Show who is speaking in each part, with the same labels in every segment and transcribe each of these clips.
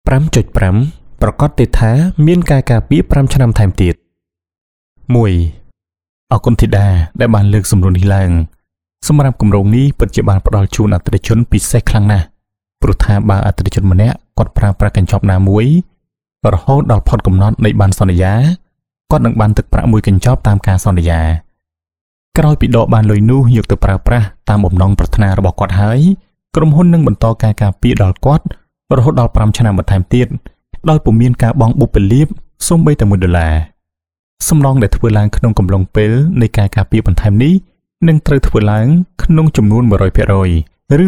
Speaker 1: 5.5 ប្រកាសទេថាមានការការពារ5ឆ្នាំថែមទៀត 1. អគុណធីតាដែលបានលើកសំណួរនេះឡើងសម្រាប់គម្រោងនេះពិតជាបានផ្ដល់ជូនអតិថិជនពិសេសខ្លាំងណាស់ព្រោះថាបើអតិថិជនម្នាក់គាត់ប្រើប្រាស់កញ្ចប់ណាមួយរហូតដល់ផុតកំណត់នៃបានសន្យាគាត់នឹងបានទឹកប្រាក់មួយកញ្ចប់តាមការសន្យាក្រោយពីដកបានលុយនោះយកទៅប្រើប្រាស់តាមបំណងប្រាថ្នារបស់គាត់ហើយក្រុមហ៊ុននឹងបន្តការការពារដល់គាត់រហូតដល់5ឆ្នាំបន្ថែមទៀតដោយពុំមានការបង់បុព្វលាភសូម្បីតែ$1សំណងដែលធ្វើឡើងក្នុងកំឡុងពេលនៃការការពារបន្ថែមនេះនឹងត្រូវធ្វើឡើងក្នុងចំនួន 100% ឬ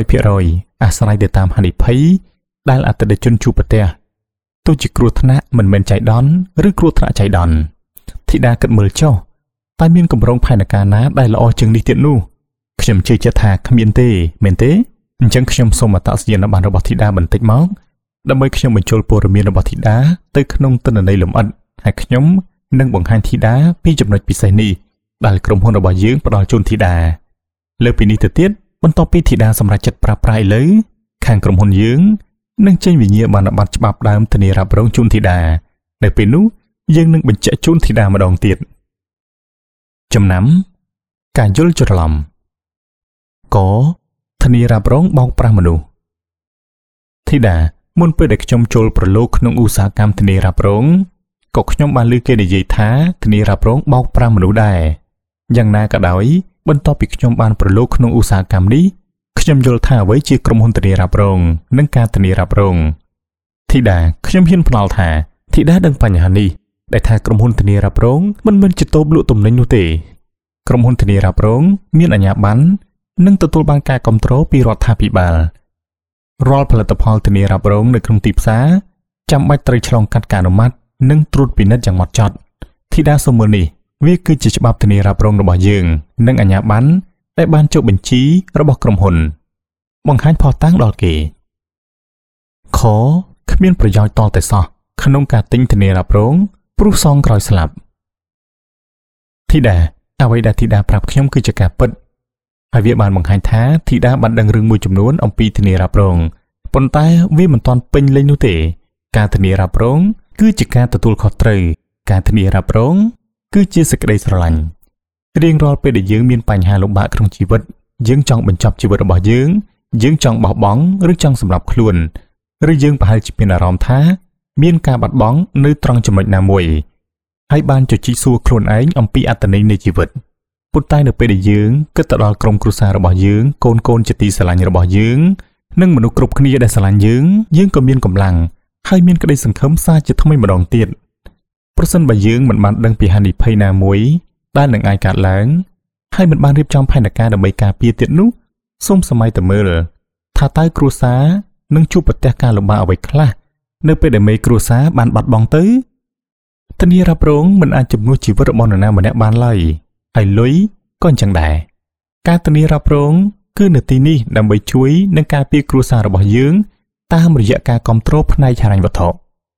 Speaker 1: 200% អាស្រ័យទៅតាមហានិភ័យដែលអតិថិជនជួបប្រទះទោះជាគ្រោះថ្នាក់មិនមែនចៃដន្យឬគ្រោះថ្នាក់ចៃដន្យធីតាគិតមើលចុះតែមានគម្រោងផែនការណាដែលល្អជាងនេះទៀតនោះខ្ញុំជឿជាក់ថាគ្មានទេមែនទេអញ្ចឹងខ្ញុំសូមអត្តសញ្ញាណប័ណ្ណរបស់ធីតាបន្តិចមកដើម្បីខ្ញុំបញ្ចូលព័ត៌មានរបស់ធីតាទៅក្នុងទិន្នន័យលម្អិតហើយខ្ញុំនឹងបង្ហាញធីតាពីចំណុចពិសេសនេះដែលក្រុមហ៊ុនរបស់យើងផ្ដល់ជូនធីតាលើពីនេះទៅទៀតបន្ទាប់ពីធីតាសម្រេចចិត្តប្រើប្រាស់ឥឡូវខាងក្រុមហ៊ុនយើងនឹងចេញវិញ្ញាបនបត្រច្បាប់ដើមធានារ៉ាប់រងជូនធីតានៅពេលនោះយើងនឹងបញ្ជាក់ជូនធីតាម្ដងទៀតចំណាំការយល់ច្រឡំកធានារ៉ាប់រងបោកប្រាស់មនុស្សធីតាមុនពេលដែលខ្ញុំចូលប្រឡូកក្នុងឧស្សាហកម្មធានារ៉ាប់រងក៏ខ្ញុំបានឮគេនិយាយថាធានារ៉ាប់រងបោកប្រាស់មនុស្សដែរយ៉ាងណាក៏ដោយបន្ទាប់ពីខ្ញុំបានប្រឡូកក្នុងឧស្សាហកម្មនេះខ្ញុំយល់ថាអ្វីជាក្រុមហ៊ុនធានារ៉ាប់រងនិងការធានារ៉ាប់រងធីតាខ្ញុំហ៊ានផ្ដល់ថាធីតាដឹងបញ្ហានេះដែលថាក្រុមហ៊ុនធានារ៉ាប់រងមិនមែនជាតូបលក់ទំនិញនោះទេក្រុមហ៊ុនធានារ៉ាប់រងមានអាជ្ញាប័ណ្ណនិងទទួលបានការគាំទ្រពីរដ្ឋាភិបាលរាល់ផលិតផលធានារ៉ាប់រងនៅក្នុងទីផ្សារចាំបាច់ត្រូវឆ្លងកាត់ការអនុម័តនិងត្រួតពិនិត្យយ៉ាងម៉ត់ចត់ធីតាសូមមើលនេះវាគឺជាច្បាប់ធានារ៉ាប់រងរបស់យើងនិងអាជ្ញាប័ណ្ណដែលបានចុះបញ្ជីរបស់ក្រុមហ៊ុនបង្ហាញភស្តុតាងដល់គេខគ្មានប្រយោជន៍តតែសោះក្នុងការទិញធានារ៉ាប់រងព្រោះសងក្រោយស្លាប់ធីតាអ្វីដែលធីតាប្រាប់ខ្ញុំគឺជាការពិតហើយវាបានបង្ហាញថាធីតាបានដឹងរឿងមួយចំនួនអំពីធានារ៉ាប់រងប៉ុន្តែវាមិនទាន់ពេញលេញនោះទេការធានារ៉ាប់រងគឺជាការទទួលខុសត្រូវការធានារ៉ាប់រងគឺជាសេចក្តីស្រឡាញ់រៀងរាល់ពេលដែលយើងមានបញ្ហាលំបាកក្នុងជីវិតយើងចង់បញ្ចប់ជីវិតរបស់យើងចង់បោះបង់ឬចង់សម្លាប់ខ្លួនឬយើងប្រហែលជាមានអារម្មណ៍ថាមានការបាត់បង់នៅត្រង់ចំណុចណាមួយហើយបានជជែកសួរខ្លួនឯងអំពីអត្ថន័យនៃជីវិតប៉ុន្តែនៅពេលដែលយើងគិតទៅដល់ក្រុមគ្រួសាររបស់យើងកូនជាទីស្រឡាញ់របស់យើងនិងមនុស្សគ្រប់គ្នាដែលស្រឡាញ់យើងក៏មានកម្លាំងហើយមានក្តីសង្ឃឹមសារជាថ្មីម្ដងទៀតប្រសិនបើយើងមិនបានដឹងពីហានិភ័យណាមួយដែលនឹងអាចកើតឡើងហើយមិនបានរៀបចំផែនការដើម្បីការពារទៀតនោះសូមសម័យទៅមើលថាតើគ្រួសារនឹងជួបប្រទះការលំបាកអ្វីខ្លះនៅពេលដែលមេគ្រួសារបានបាត់បង់ទៅធានារ៉ាប់រងមិនអាចជំនួសជីវិតរបស់នរណាម្នាក់បានឡើយហើយលុយក៏អញ្ចឹងដែរការធានារ៉ាប់រងគឺនៅទីនេះដើម្បីជួយនិងការពារគ្រួសាររបស់យើងតាមរយៈការគ្រប់គ្រងផ្នែកហិរញ្ញវត្ថុ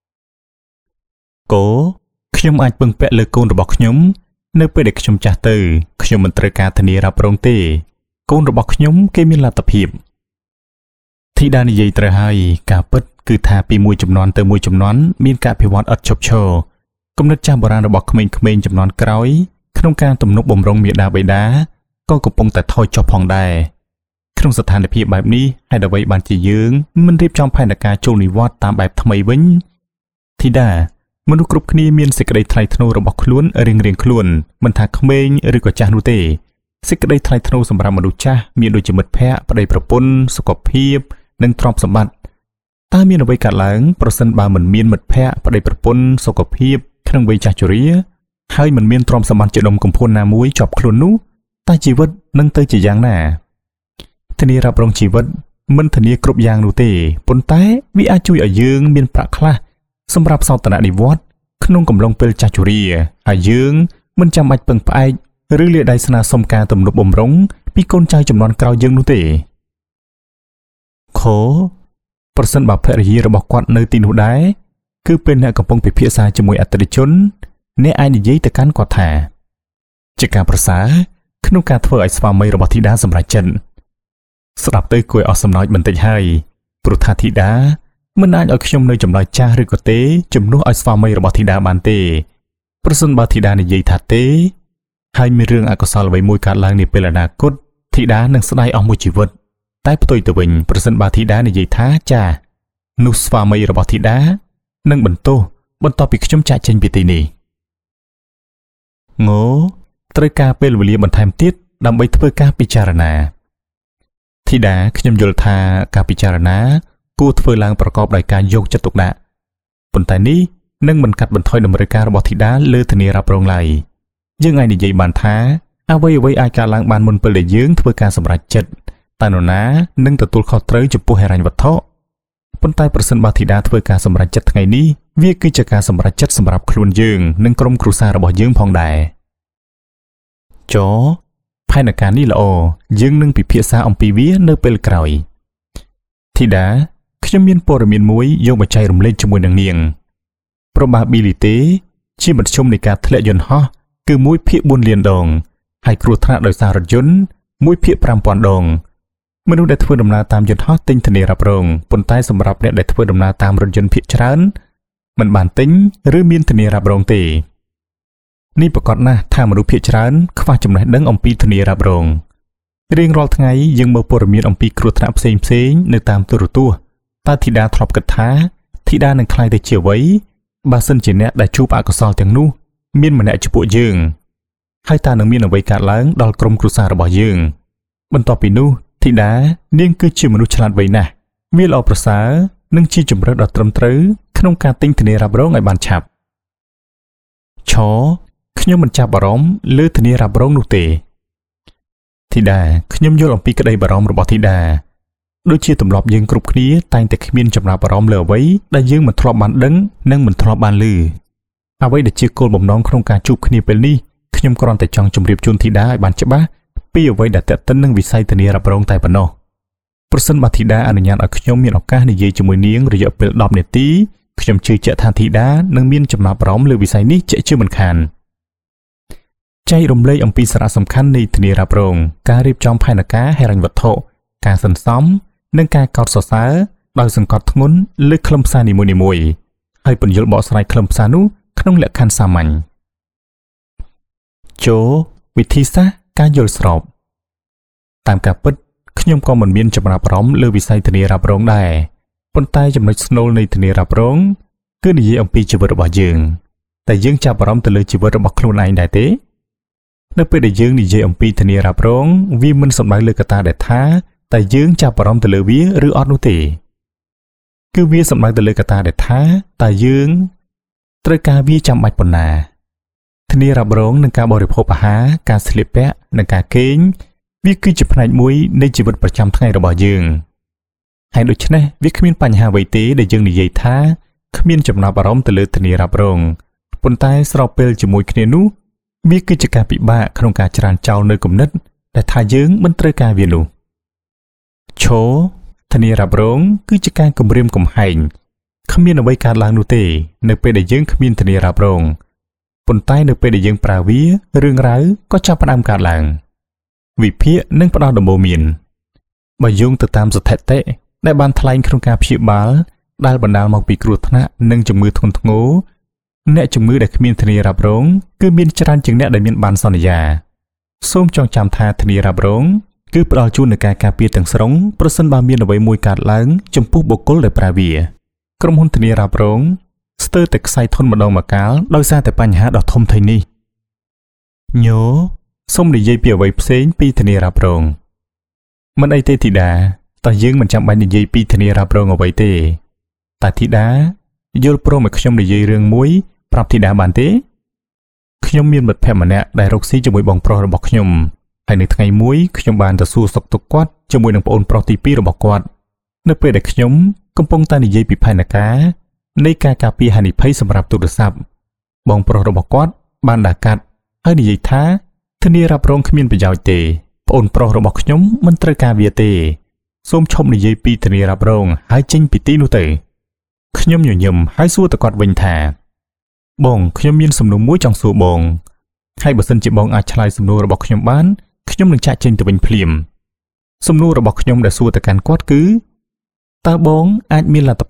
Speaker 1: ខ្ញុំអាចពឹងពាក់លើកូនរបស់ខ្ញុំនៅពេលដែលខ្ញុំចាស់ទៅខ្ញុំមិនត្រូវការធានារ៉ាប់រងទេកូនរបស់ខ្ញុំគេមានលទ្ធភាពធីតានិយាយត្រូវហើយការពិតគឺថាពីមួយជំនាន់ទៅមួយជំនាន់មានការអភិវឌ្ឍឥតឈប់ឈរគំនិតចាស់បុរាណរបស់ក្មេងៗជំនាន់ក្រោយក្នុងការទំនុកបម្រុងមាតាបិតាក៏កំពុងតែថយចុះផងដែរក្នុងស្ថានភាពបែបនេះហេតុអ្វីបានជាយើងមិនរៀបចំផែនការចូលនិវត្តន៍តាមបែបថ្មីវិញធីតាមនុស្សគ្រប់គ្នាមានសេចក្តីថ្លៃថ្នូររបស់ខ្លួនរៀងៗខ្លួនមិនថាក្មេងឬក៏ចាស់នោះទេសេចក្តីថ្លៃថ្នូរសម្រាប់មនុស្សចាស់មានដូចជាមិត្តភ័ក្តិប្តីប្រពន្ធសុខភាពនិងទ្រព្យសម្បត្តិតើមានអ្វីកើតឡើងប្រសិនបើមិនមានមិត្តភ័ក្តិប្តីប្រពន្ធសុខភាពក្នុងវ័យចាស់ជរាហើយមិនមានទ្រព្យសម្បត្តិជាដុំកំភួនណាមួយជាប់ខ្លួននោះតើជីវិតនឹងទៅជាយ៉ាងណាធានារ៉ាប់រងជីវិតមិនធានាគ្រប់យ៉ាងនោះទេប៉ុន្តែវាអាចជួយឲ្យយើងមានប្រាក់ខ្លះសម្រាប់សោធននិវត្តន៍ក្នុងកំឡុងពេលចាស់ជរាហើយយើងមិនចាំបាច់ពឹងផ្អែកឬលាដៃស្នើសុំការទំនុកបម្រុងពីកូនចៅចំនួនក្រោយយើងនោះទេប្រសិនបើភរិយារបស់គាត់នៅទីនោះដែរគឺពេលអ្នកកំពុងពិភាក្សាជាមួយអតិថិជនអ្នកអាចនិយាយទៅកាន់គាត់ថាជាការប្រសើរក្នុងការធ្វើឲ្យស្វាមីរបស់ធីតាសម្រេចចិត្តស្ដាប់ទៅគួរឲ្យអស់សំណើចបន្តិចហើយព្រោះថាធីតាមិនអាចឲ្យខ្ញុំនៅចម្លើយចាស់ឬក៏ទេជំនួសឲ្យស្វាមីរបស់ធីតាបានទេប្រសិនបើធីតានិយាយថាទេហើយមានរឿងអកុសលអ្វីមួយកើតឡើងនាពេលអនាគតធីតានឹងស្ដាយអស់មួយជីវិតតែផ្ទុយទៅវិញប្រសិនបើធីតានិយាយថាចានោះស្វាមីរបស់ធីតានឹងបន្ទោសបន្ទាប់ពីខ្ញុំចាក់ចេញពីទីនេះងត្រូវការពេលវេលាបន្ថែមទៀតដើម្បីធ្វើការពិចារណាធីតាខ្ញុំយល់ថាការពិចារណាគួរធ្វើឡើងប្រកបដោយការយកចិត្តទុកដាក់ប៉ុន្តែនេះនឹងមិនកាត់បន្ថយតម្រូវការរបស់ធីតាលើធានារ៉ាប់រងឡើយយើងអាចនិយាយបានថាអ្វីអាចកើតឡើងបានមុនពេលដែលយើងធ្វើការសម្រេចចិត្តតែនរណានឹងទទួលខុសត្រូវចំពោះហិរញ្ញវត្ថុប៉ុន្តែប្រសិនបើធីតាធ្វើការសម្រេចចិត្តថ្ងៃនេះវាគឺជាការសម្រេចចិត្តសម្រាប់ខ្លួនយើងនិងក្រុមគ្រួសាររបស់យើងផងដែរផែនការនេះល្អយើងនឹងពិភាក្សាអំពីវានៅពេលក្រោយធីតាខ្ញុំមានព័ត៌មានមួយយកមកចែករំលែកជាមួយនឹងនាង probability ជាមធ្យមនៃការធ្លាក់យន្តហោះគឺ1/4 លានដងហើយគ្រោះថ្នាក់ដោយសាររថយន្ត1/5000 ដងមនុស្សដែលធ្វើដំណើរតាមយន្តហោះទិញធានារ៉ាប់រងប៉ុន្តែសម្រាប់អ្នកដែលធ្វើដំណើរតាមរថយន្តភាគច្រើនមិនបានទិញឬមានធានារ៉ាប់រងទេនេះប្រកាសណាស់ថាមនុស្សភាគច្រើនខ្វះចំណេះដឹងអំពីធានារ៉ាប់រងរៀងរាល់ថ្ងៃយើងមើលព័ត៌មានអំពីគ្រោះថ្នាក់ផ្សេងនៅតាមទូរទស្សន៍តើធីតាធ្លាប់គិតថាធីតានឹងក្លាយទៅជាអ្វីបើសិនជាអ្នកដែលជួបអកុសលទាំងនោះមានម្នាក់ជាពួកយើងហើយតើនឹងមានអ្វីកើតឡើងដល់ក្រុមគ្រួសាររបស់យើងបន្ទាប់ពីនោះធីតានាងគឺជាមនុស្សឆ្លាតវៃណាស់វាល្អប្រសើរនិងជាជម្រើសដ៏ត្រឹមត្រូវក្នុងការទិញធានារ៉ាប់រងឲ្យបានឆាប់ខ្ញុំមិនចាប់អារម្មណ៍លើធានារ៉ាប់រងនោះទេធីតាខ្ញុំយល់អំពីក្តីបារម្ភរបស់ធីតាដូចជាទម្លាប់យើងគ្រប់គ្នាតែងតែគ្មានចំណាប់អារម្មណ៍លើអ្វីដែលយើងមិនធ្លាប់បានដឹងនិងមិនធ្លាប់បានឮអ្វីដែលជាគោលបំណងក្នុងការជួបគ្នាពេលនេះខ្ញុំគ្រាន់តែចង់ជម្រាបជូនធីតាឲ្យបានច្បាស់ពីអ្វីដែលទាក់ទិននឹងវិស័យធានារ៉ាប់រងតែប៉ុណ្ណោះប្រសិនបើធីតាអនុញ្ញាតឲ្យខ្ញុំមានឱកាសនិយាយជាមួយនាងរយៈពេល10នាទីខ្ញុំជឿជាក់ថាធីតានឹងមានចំណាប់អារម្មណ៍លើវិស័យនេះជាក់ជាមិនខានចែករំលែកអំពីសារៈសំខាន់នៃធានារ៉ាប់រងការរៀបចំផែនការហិរញ្ញវត្ថុការសន្សំនិងការកោតសរសើរដោយសង្កត់ធ្ងន់លើខ្លឹមសារនីមួយៗហើយពន្យល់បកស្រាយខ្លឹមសារនោះក្នុងលក្ខខណ្ឌសាមញ្ញវិធីសាស្ត្រការយល់ស្របតាមការពិតខ្ញុំក៏មិនមានចំណាប់អារម្មណ៍លើវិស័យធានារ៉ាប់រងដែរប៉ុន្តែចំណុចស្នូលនៃធានារ៉ាប់រងគឺនិយាយអំពីជីវិតរបស់យើងតែយើងចាប់អារម្មណ៍ទៅលើជីវិតរបស់ខ្លួនឯងដែរទេនៅពេលដែលយើងនិយាយអំពីធានារ៉ាប់រងវាមិនសំដៅលើកត្តាដែលថាតែយើងចាប់អារម្មណ៍ទៅលើវាឬអត់នោះទេគឺវាសំដៅទៅលើកត្តាដែលថាតើយើងត្រូវការវាចាំបាច់ប៉ុណ្ណាធានារ៉ាប់រងនឹងការបរិភោគអាហារការស្លៀកពាក់និងការគេងវាគឺជាផ្នែកមួយនៃជីវិតប្រចាំថ្ងៃរបស់យើងហើយដូច្នេះវាគ្មានបញ្ហាអ្វីទេដែលយើងនិយាយថាគ្មានចំណាប់អារម្មណ៍ទៅលើធានារ៉ាប់រងប៉ុន្តែស្របពេលជាមួយគ្នានោះវាគឺជាការពិបាកក្នុងការច្រានចោលនៅគំនិតដែលថាយើងមិនត្រូវការវានោះធានារ៉ាប់រងគឺជាការគំរាមកំហែងគ្មានអ្វីកើតឡើងនោះទេនៅពេលដែលយើងគ្មានធានារ៉ាប់រងប៉ុន្តែនៅពេលដែលយើងប្រើវារឿងរ៉ាវក៏ចាប់ផ្ដើមកើតឡើងវិភាគនិងផ្ដោតដំបូន្មានបើយោងទៅតាមស្ថិតិដែលបានថ្លែងក្នុងការព្យាបាលដែលបណ្ដាលមកពីគ្រោះថ្នាក់និងជំងឺធ្ងន់ធ្ងរអ្នកជំងឺដែលគ្មានធានារ៉ាប់រងគឺមានច្រើនជាងអ្នកដែលមានបានសន្យាសូមចងចាំថាធានារ៉ាប់រងគឺផ្ដល់ជូននូវការការពារទាំងស្រុងប្រសិនបើមានអ្វីមួយកើតឡើងចំពោះបុគ្គលដែលប្រើវាក្រុមហ៊ុនធានារ៉ាប់រងស្ទើរតែខ្សែធនម្ដងម្កាលដោយសារតែបញ្ហាដ៏ធំធេងនេះសូមនិយាយពីអ្វីផ្សេងពីធានារ៉ាប់រងមិនអីទេធីតាតើយើងមិនចាំបាច់និយាយពីធានារ៉ាប់រងអ្វីទេតែធីតាយល់ព្រមឲ្យខ្ញុំនិយាយរឿងមួយប្រាប់ធីតាបានទេខ្ញុំមានមិត្តភក្តិម្នាក់ដែលរកស៊ីជាមួយបងប្រុសរបស់ខ្ញុំហើយនៅថ្ងៃមួយខ្ញុំបានទៅសួរសុខទុក្ខគាត់ជាមួយនឹងប្អូនប្រុសទី2របស់គាត់នៅពេលដែលខ្ញុំកំពុងតែនិយាយពីផែនការនៃការការពារហានិភ័យសម្រាប់ទូរស័ព្ទបងប្រុសរបស់គាត់បានដាក់កាត់ហើយនិយាយថាធានារ៉ាប់រងគ្មានប្រយោជន៍ទេប្អូនប្រុសរបស់ខ្ញុំមិនត្រូវការវាទេសូមឈប់និយាយពីធានារ៉ាប់រងហើយចេញពីទីនោះទៅខ្ញុំញញឹមហើយសួរទៅគាត់វិញថាបងខ្ញុំមានសំណួរមួយចង់សួរបងហើយបើសិនជាបងអាចឆ្លើយសំណួររបស់ខ្ញុំបានខ្ញុំនឹងចាក់ចេញទៅវិញភ្លាមសំណួររបស់ខ្ញុំដែលសួរទៅកាន់គាត់គឺតើបងអាចមានលទ្ធភាព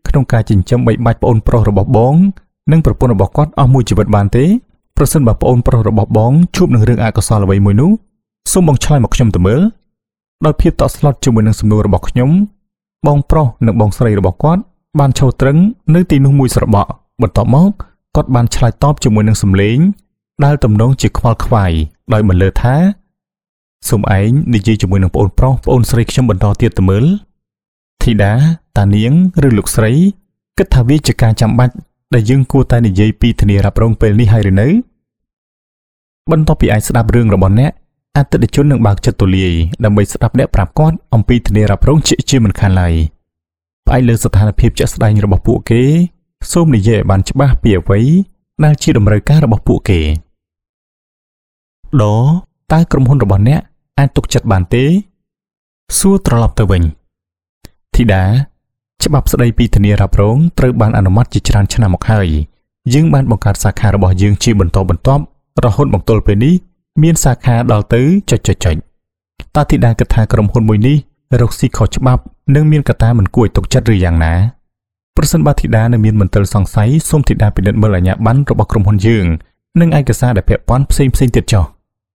Speaker 1: ក្នុងការចិញ្ចឹមបីបាច់ប្អូនប្រុសរបស់បងនិងប្រពន្ធរបស់គាត់អស់មួយជីវិតបានទេប្រសិនបើប្អូនប្រុសរបស់បងជួបនឹងរឿងអកុសលអ្វីមួយនោះសូមបងឆ្លើយមកខ្ញុំទៅមើលដោយភាពតក់ស្លុតជាមួយនឹងសំណួររបស់ខ្ញុំបងប្រុសនិងបងស្រីរបស់គាត់បានឈរត្រឹងនៅទីនោះមួយស្របក់បន្ទាប់មកគាត់បានឆ្លើយតបជាមួយនឹងសំឡេងដែលទំនងជាខ្វល់ខ្វាយដោយបន្លឺថាសូមឯងនិយាយជាមួយនឹងប្អូនប្រុសប្អូនស្រីខ្ញុំបន្តទៀតទៅមើលធីតាតានាងឬលោកស្រីគិតថាវាជាការចាំបាច់ដែលយើងគួរតែនិយាយពីធានារ៉ាប់រងពេលនេះហើយឬនៅបន្ទាប់ពីអាចស្ដាប់រឿងរបស់អ្នកអតិថិជននឹងបើកចិត្តទូលាយដើម្បីស្ដាប់អ្នកប្រាប់គាត់អំពីធានារ៉ាប់រងជាមិនខានឡើយផ្អែកលើស្ថានភាពជាក់ស្ដែងរបស់ពួកគេសូមនិយាយឲ្យបានច្បាស់ពីអ្វីដែលជាតម្រូវការរបស់ពួកគេតើក្រុមហ៊ុនរបស់អ្នកអាចទុកចិត្តបានទេសួរត្រឡប់ទៅវិញធីតាច្បាប់ស្ដីពីធានារ៉ាប់រងត្រូវបានអនុម័តជាច្រើនឆ្នាំមកហើយយើងបានបង្កើតសាខារបស់យើងជាបន្តបន្ទាប់រហូតមកទល់ពេលនេះមានសាខាដល់ទៅចុចតើធីតាគិតថាក្រុមហ៊ុនមួយនេះរកស៊ីខុសច្បាប់និងមានកត្តាមិនគួរឲ្យទុកចិត្តឬយ៉ាងណាប្រសិនបើធីតានៅមានមន្ទិលសង្ស័យសូមធីតាពិនិត្យមើលអាជ្ញាប័ណ្ណរបស់ក្រុមហ៊ុនយើងនិងឯកសារដែលពាក់ព័ន្ធផ្សេងទៀតចុះ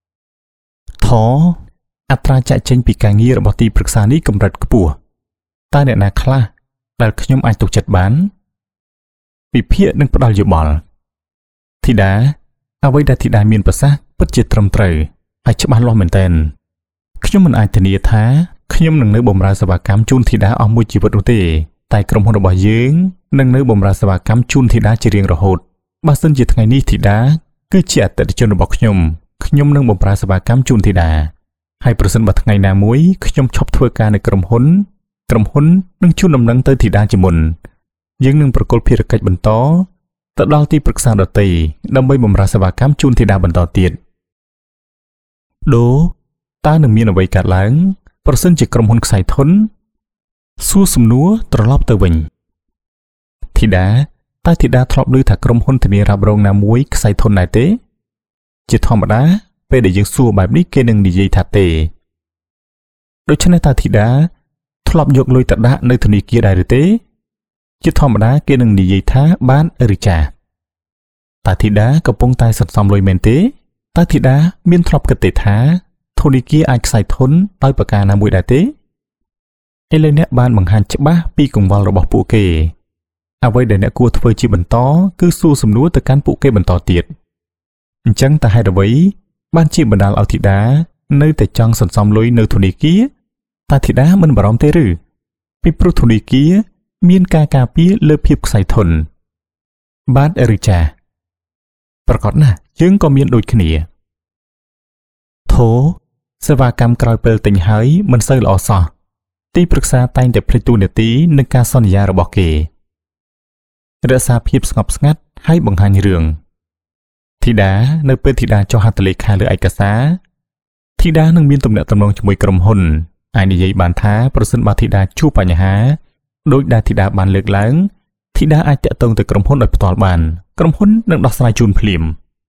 Speaker 1: អត្រាចាក់ចេញពីការងាររបស់ទីប្រឹក្សានេះកម្រិតខ្ពស់តើអ្នកណាខ្លះដែលខ្ញុំអាចទុកចិត្តបានវិភាគនិងផ្ដល់យោបល់ធីតាអ្វីដែលធីតាមានប្រសាសន៍ពិតជាត្រឹមត្រូវហើយច្បាស់លាស់មែនទែនខ្ញុំមិនអាចធានាថាខ្ញុំនឹងនៅបម្រើសេវាកម្មជូនធីតាអស់មួយជីវិតនោះទេតែក្រុមហ៊ុនរបស់យើងនឹងនៅបម្រើសេវាកម្មជូនធីតាជារៀងរហូតបើសិនជាថ្ងៃនេះធីតាគឺជាអតិថិជនរបស់ខ្ញុំនឹងបម្រើសេវាកម្មជូនធីតាហើយប្រសិនបើថ្ងៃណាមួយខ្ញុំឈប់ធ្វើការនៅក្រុមហ៊ុននឹងជូនដំណឹងទៅធីតាជាមុនយើងនឹងប្រគល់ភារកិច្ចបន្តទៅដល់ទីប្រឹក្សាដទៃដើម្បីបម្រើសេវាកម្មជូនធីតាបន្តទៀតតើនឹងមានអ្វីកើតឡើងប្រសិនជាក្រុមហ៊ុនខ្សែធនសួរសំណួរត្រឡប់ទៅវិញធីតាតើធីតាធ្លាប់ឮថាក្រុមហ៊ុនធានារ៉ាប់រងណាមួយខ្សែធនដែរទេជាធម្មតាពេលដែលយើងសួរបែបនេះគេនឹងនិយាយថាទេដូច្នេះតើធីតាធ្លាប់យកលុយទៅដាក់នៅធនាគារដែរឬទេជាធម្មតាគេនឹងនិយាយថាបានឬចាតើធីតាកំពុងតែសន្សំលុយមែនទេតើធីតាមានធ្លាប់គិតទេថាធនាគារអាចខ្សែធនដោយប្រការណាមួយដែរទេឥឡូវអ្នកបានបង្ហាញច្បាស់ពីកង្វល់របស់ពួកគេអ្វីដែលអ្នកគួរធ្វើជាបន្តគឺសួរសំណួរទៅកាន់ពួកគេបន្តទៀតអញ្ចឹងតើហេតុអ្វីបានជាបណ្ដាលឲ្យធីតានៅតែចង់សន្សំលុយនៅធនាគារតើធីតាមិនបារម្ភទេឬពីព្រោះធនាគារមានការការពារលើភាពខ្សែធនបាទឬចាប្រកបណាស់យើងក៏មានដូចគ្នាសេវាកម្មក្រោយពេលទិញហើយមិនសូវល្អសោះទីប្រឹក្សាតែងតែភ្លេចតួនាទីនិងការសន្យារបស់គេរក្សាភាពស្ងប់ស្ងាត់ហើយបង្ហាញរឿងធីតានៅពេលធីតាចុះហត្ថលេខាលើឯកសារធីតានឹងមានទំនាក់ទំនងជាមួយក្រុមហ៊ុនអាចនិយាយបានថាប្រសិនបើធីតាជួបបញ្ហាដោយដែលធីតាបានលើកឡើងធីតាអាចតាក់ទងទៅក្រុមហ៊ុនដោយផ្ទាល់បានក្រុមហ៊ុននឹងដោះស្រាយជូនភ្លាម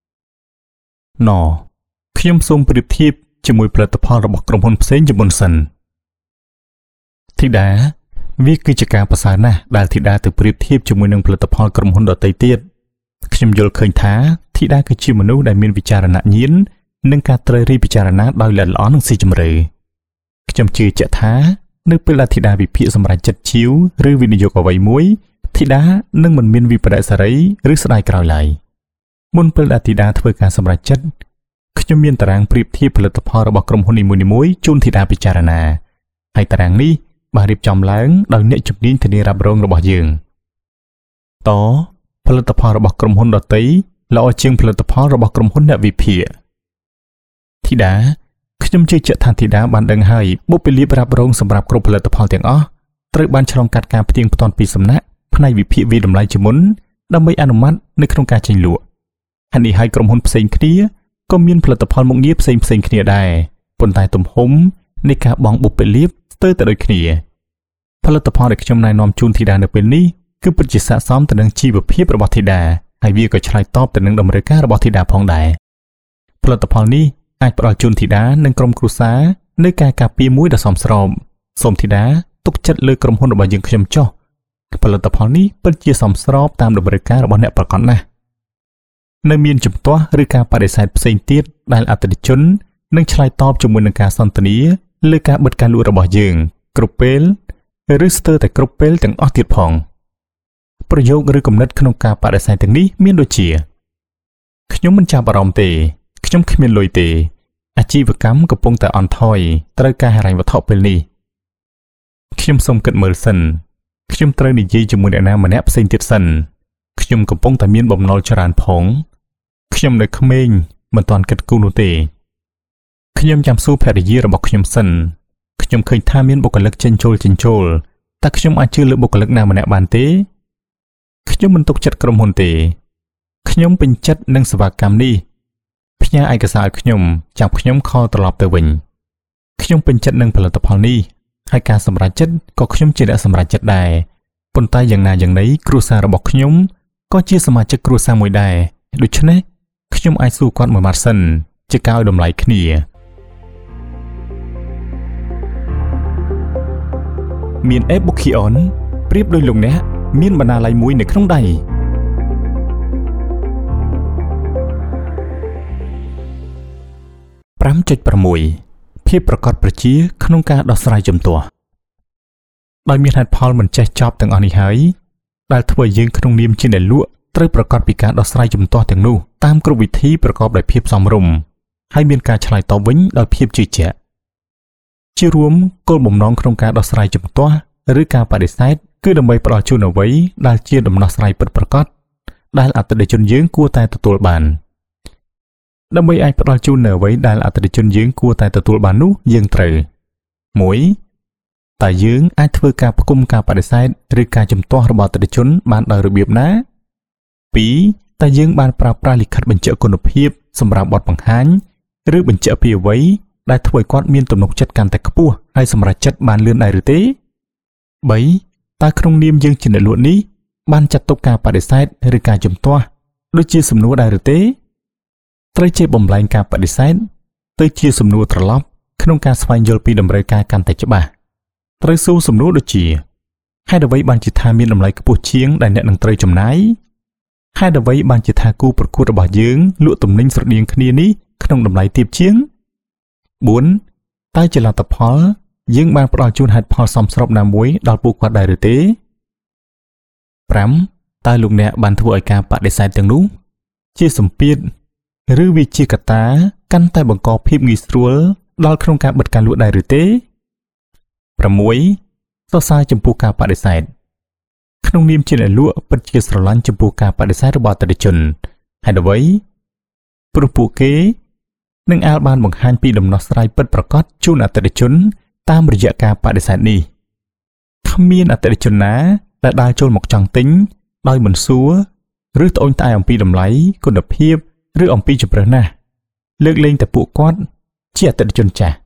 Speaker 1: ខ្ញុំសូមប្រៀបធៀបជាមួយផលិតផលរបស់ក្រុមហ៊ុនផ្សេងជាមុនសិនធីតាវាគឺជាការប្រសើរណាស់ដែលធីតាទៅប្រៀបធៀបជាមួយនឹងផលិតផលក្រុមហ៊ុនដទៃទៀតខ្ញុំយល់ឃើញថាធីតាគឺជាមនុស្សដែលមានវិចារណញ្ញាណនិងការត្រូវរីពិចារណាដោយល្អិតល្អន់និងស៊ីជម្រៅខ្ញុំជឿជាក់ថានៅពេលដែលធីតាវិភាគសម្រេចចិត្តជាវឬវិនិយោគអ្វីមួយធីតានឹងមិនមានវិបដិសារីឬស្ដាយក្រោយឡើយមុនពេលដែលធីតាធ្វើការសម្រេចចិត្តខ្ញុំមានតារាងប្រៀបធៀបផលិតផលរបស់ក្រុមហ៊ុននីមួយៗជូនធីតាពិចារណាហើយតារាងនេះបានរៀបចំឡើងដោយអ្នកជំនាញធានារ៉ាប់រងរបស់យើងផលិតផលរបស់ក្រុមហ៊ុនដទៃល្អជាងផលិតផលរបស់ក្រុមហ៊ុនអ្នកវិភាគធីតាខ្ញុំជឿជាក់ថាធីតាបានដឹងហើយបុព្វលាភរ៉ាប់រងសម្រាប់គ្រប់ផលិតផលទាំងអស់ត្រូវបានឆ្លងកាត់ការផ្ទៀងផ្ទាត់ពីសំណាក់ផ្នែកវិភាគវិតម្លៃជាមុនដើម្បីអនុម័តនៅក្នុងការចេញលក់ហេតុនេះហើយក្រុមហ៊ុនផ្សេងគ្នាក៏មានផលិតផលមុខងារផ្សេងគ្នាដែរប៉ុន្តែទំហំនៃការបង់បុព្វលាភស្ទើរតែដូចគ្នាផលិតផលដែលខ្ញុំណែនាំជូនធីតានៅពេលនេះគឺពិតជាស័ក្តិសមទៅនឹងជីវភាពរបស់ធីតាហើយវាក៏ឆ្លើយតបទៅនឹងតម្រូវការរបស់ធីតាផងដែរផលិតផលនេះអាចផ្ដល់ជូនធីតានិងក្រុមគ្រួសារនៅការការពារមួយដ៏សមស្របសូមធីតាទុកចិត្តលើក្រុមហ៊ុនរបស់យើងខ្ញុំចុះផលិតផលនេះពិតជាសមស្របតាមតម្រូវការរបស់អ្នកប្រកបណាស់នៅមានជំទាស់ឬការបដិសេធផ្សេងទៀតដែលអតិថិជននឹងឆ្លើយតបជាមួយនឹងការសន្ទនាលើការបិទការលក់របស់យើងគ្រប់ពេលឬស្ទើរតែគ្រប់ពេលទាំងអស់ទៀតផងប្រយោគឬគំនិតក្នុងការបដិសេធទាំងនេះមានដូចជាខ្ញុំមិនចាប់អារម្មណ៍ទេខ្ញុំគ្មានលុយទេអាជីវកម្មកំពុងតែអន់ថយត្រូវការហិរញ្ញវត្ថុពេលនេះខ្ញុំសូមគិតមើលសិនខ្ញុំត្រូវនិយាយជាមួយអ្នកណាម្នាក់ផ្សេងទៀតសិនខ្ញុំកំពុងតែមានបំណុលច្រើនផងខ្ញុំនៅក្មេងមិនទាន់គិតគូរនោះទេខ្ញុំចាំសួរភរិយារបស់ខ្ញុំសិនខ្ញុំឃើញថាមានបុគ្គលិកចិញ្ចូលតែខ្ញុំអាចជឿលើបុគ្គលិកណាម្នាក់បានទេខ្ញុំមិនទុកចិត្តក្រុមហ៊ុនទេខ្ញុំពេញចិត្តនឹងសេវាកម្មនេះផ្ញើឯកសារឲ្យខ្ញុំចាប់ខ្ញុំខលត្រឡប់ទៅវិញខ្ញុំពេញចិត្តនឹងផលិតផលនេះហើយការសម្រេចចិត្តក៏ខ្ញុំជាអ្នកសម្រេចចិត្តដែរប៉ុន្តែយ៉ាងណាយ៉ាងណីគ្រួសាររបស់ខ្ញុំក៏ជាសមាជិកគ្រួសារមួយដែរដូច្នេះខ្ញុំអាចសួរគាត់មួយម៉ាត់សិនជាការឲ្យតម្លៃគ្នាមាន e-book-ion ប្រៀបដូចលោកអ្នកមានបណ្ណាល័យមួយនៅក្នុងដៃ5.6 ភាពប្រកបប្រជាក្នុងការដោះស្រាយជំទាស់ដោយមានហេតុផលមិនចេះចប់ទាំងអស់នេះហើយដែលធ្វើឲ្យយើងក្នុងនាមជាអ្នកលក់ត្រូវប្រកាសពីការដោះស្រាយជំទាស់ទាំងនោះតាមគ្រប់វិធីប្រកបដោយភាពសមរម្យហើយមានការឆ្លើយតបវិញដោយភាពជឿជាក់ជារួមគោលបំណងក្នុងការដោះស្រាយជំទាស់ឬការបដិសេធគឺដើម្បីផ្ដល់ជូនអ្វីដែលជាដំណោះស្រាយពិតប្រាកដដែលអតិថិជនយើងគួរតែទទួលបានដើម្បីអាចផ្ដល់ជូននៅអ្វីដែលអតិថិជនយើងគួរតែទទួលបាននោះយើងត្រូវ1តើយើងអាចធ្វើការផ្គុំការបដិសេធឬការជំទាស់របស់អតិថិជនបានដោយរបៀបណា2តើយើងបានប្រើប្រាស់លិខិតបញ្ជាក់គុណភាពសម្រាប់បទបង្ហាញឬបញ្ជាក់ពីអ្វីដែលធ្វើឲ្យគាត់មានទំនុកចិត្តកាន់តែខ្ពស់ហើយសម្រេចចិត្តបានលឿនដែរឬទេ3តើក្នុងនាមយើងជាអ្នកលក់នេះបានចាត់ទុកការបដិសេធឬការជំទាស់ដូចជាសំណួរដែរឬទេត្រូវជាបំលែងការបដិសេធទៅជាសំណួរត្រឡប់ក្នុងការស្វែងយល់ពីតម្រូវការកាន់តែច្បាស់ត្រូវសួរសំណួរដូចជាហេតុអ្វីបានជាថាមានតម្លៃខ្ពស់ជាងដែលអ្នកនឹងត្រូវចំណាយហេតុអ្វីបានជាថាគូប្រកួតរបស់យើងលក់ទំនិញស្រដៀងគ្នានេះក្នុងតម្លៃទាបជាង4តើជាលទ្ធផលយើងបានផ្ដល់ជូនហេតុផលសមស្របណាមួយដល់ពួកគាត់ដែរឬទេ5តើលោកអ្នកបានធ្វើឲ្យការបដិសេធទាំងនោះជាសម្ពាធឬវាជាកត្តាកាន់តែបង្កភាពងាយស្រួលដល់ក្នុងការបិទការលក់ដែរឬទេ6សរសើរចំពោះការបដិសេធក្នុងនាមជាអ្នកលក់ពិតជាស្រឡាញ់ចំពោះការបដិសេធរបស់អតិថិជនហេតុអ្វីព្រោះពួកគេនឹងអាចបានបង្ហាញពីដំណោះស្រាយពិតប្រាកដជូនអតិថិជនតាមរយៈការបដិសេធនេះគ្មានអតិថិជនណាដែលដើរចូលមកចង់ទិញដោយមិនសួរឬត្អូញត្អែអំពីតម្លៃគុណភាពឬអំពីជម្រើសណាស់លើកលែងតែពួកគាត់ជាអតិថិជនចាស់